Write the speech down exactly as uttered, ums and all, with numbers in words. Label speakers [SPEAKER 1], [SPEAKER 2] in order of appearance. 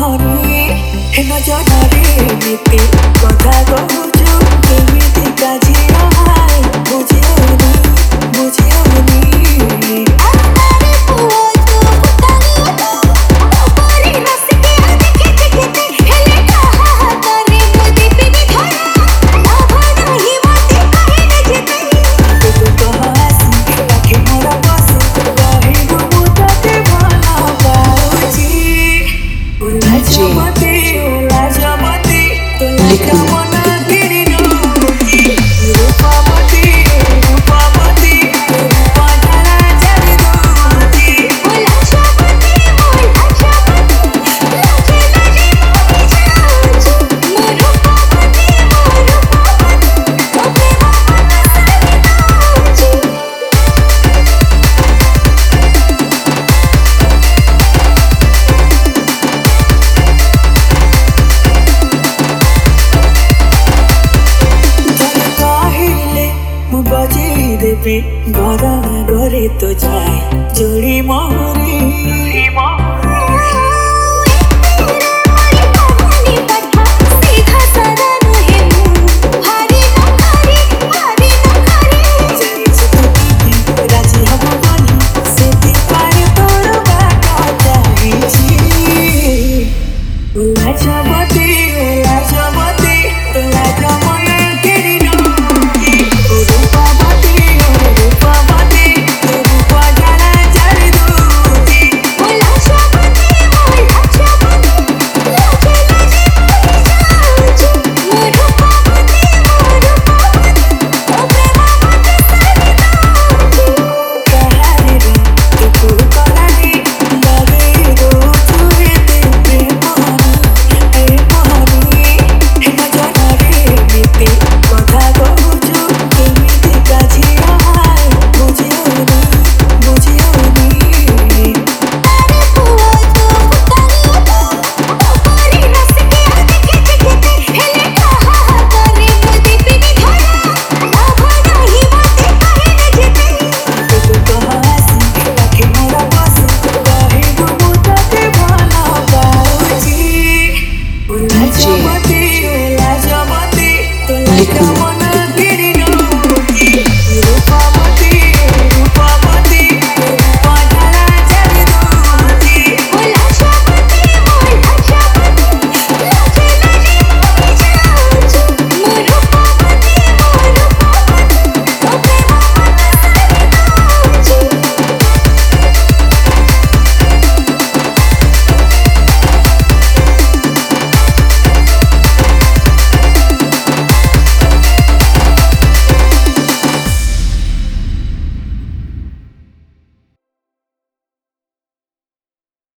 [SPEAKER 1] मोहरी हे नजरे एमिति कथा कहूछु केमिति काजिया हाय बुझियोनी बुझियोनी
[SPEAKER 2] आरे पुओ तो पुतानी तो परी रस के देखे देखे हेले कहा करे मोदी पिनी धरा लाभ नहीं मोती कहे न जेते
[SPEAKER 1] तू कहसी आखे मोरा बसी कहिनु मुतते भला पाउची उला जमते उला जमते तोला कामना गिरिनु रूपमती रूपमती रूपधरा जगदूती
[SPEAKER 2] बोला शाबती बोला शाबती लाजे लाजे मोती जाऊं मोरो पापती मोरो पापती तोते मामा सारी दाऊं
[SPEAKER 1] जन काहिले मु बजेई देबी घरा घरे तो जाए जोड़ी मोहरी राजी हम बनी से पाए तोर बाटा चाहिए उला